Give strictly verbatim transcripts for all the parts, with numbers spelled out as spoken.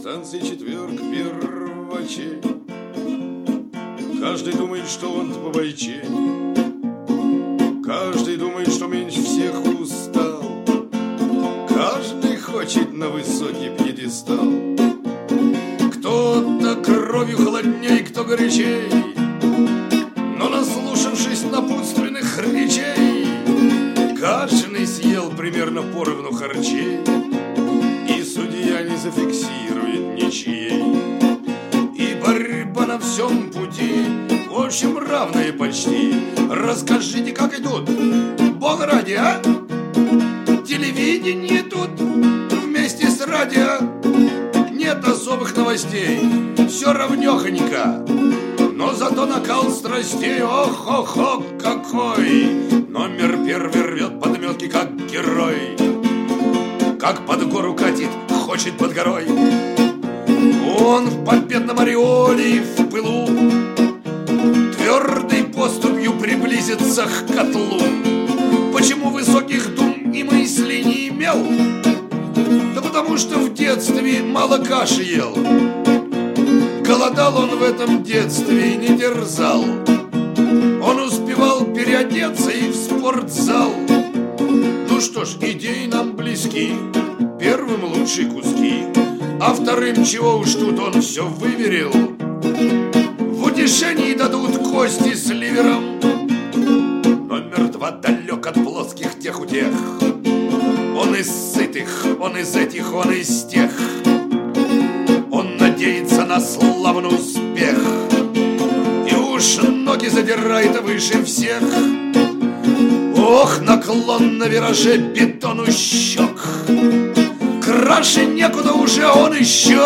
станции четверг первачей. Каждый думает, что он побойчей. Каждый думает, что меньше всех устал. Каждый хочет на высокий пьедестал. Кто-то кровью холодней, кто горячей. Но наслушавшись напутственных речей, каждый съел примерно поровну харчей. И судья не зафиксирует ничьей. И борьба на всем пути, в общем, равная почти. Расскажите, как идут, бога ради, а? Телевидение тут вместе с радио. Нет особых новостей, все равнёхонько. Но зато накал страстей, ох-ох-ох, какой! Номер первый рвет подметки, как герой. Как под гору катит, хочет под горой. Он в победном ореоле и в пылу твердой поступью приблизится к котлу. Почему высоких дум и мыслей не имел? Да потому что в детстве мало каши ел. Голодал он в этом детстве и не дерзал. Он успевал переодеться и в спортзал. Ну что ж, идеи нам близки. Первым лучшие куски, а вторым чего уж тут он все выверил. В утешении дадут кости с ливером. Номер два далек от плоских тех утех. Он из сытых, он из этих, он из тех. Он надеется на славный успех и уж ноги задирает выше всех. Ох, наклон на вираже бетону щек. Краше некуда уже, он еще.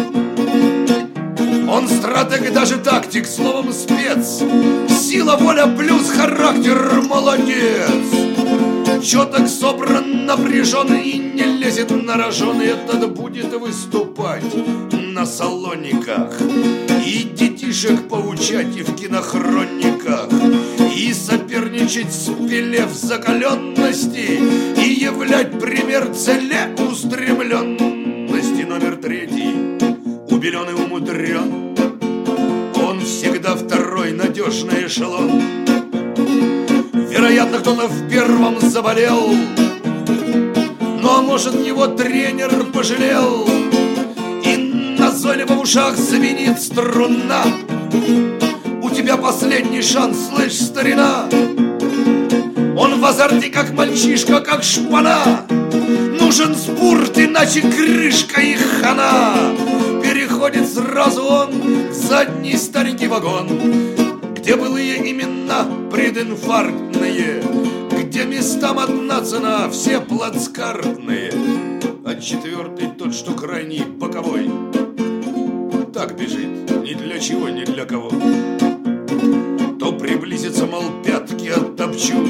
Он стратег и даже тактик, словом спец. Сила, воля плюс характер, молодец. Чёток собран, напряжен и не лезет на рожон. Этот будет выступать на салониках и детишек поучать и в кинохрониках, и соперничать с Пеле в закаленности, и являть пример целеустремленности. Номер третий убелен и умудрен. Он всегда второй, надежный эшелон. Вероятно, кто-то в первом заболел, но, а может, его тренер пожалел. И назойливо в ушах звенит струна. У тебя последний шанс, слышь, старина. Он в азарте, как мальчишка, как шпана. Нужен спорт, иначе крышка и хана. Переходит сразу он в задний старенький вагон, где былые имена прединфарктные, где местам одна цена, все плацкартные. А четвертый тот, что крайний боковой, так бежит, ни для чего, ни для кого. То приблизится, мол, пятки оттопчу,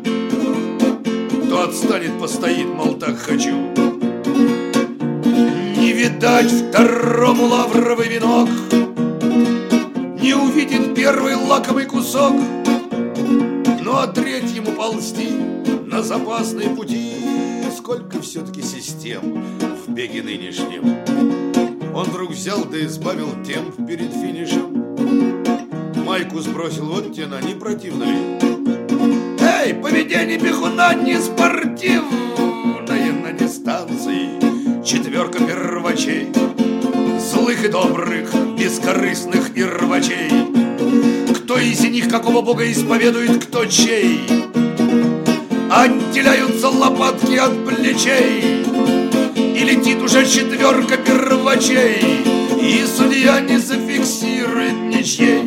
то отстанет, постоит, мол, так хочу. Не видать второму лавровый венок, не увидит первый лакомый кусок. Ну а третьему ползти на запасные пути. Сколько все-таки систем в беге нынешнем. Он вдруг взял да избавил темп перед финишем. Майку сбросил, вот тена, не противно ли? Эй, поведение бегуна не спортивное на дистанции. Четверка первачей, злых и добрых, бескорыстных и рвачей. Кто из них какого бога исповедует, кто чей? Отделяются лопатки от плечей, и летит уже четверка первачей, и судья не зафиксирует ничьей.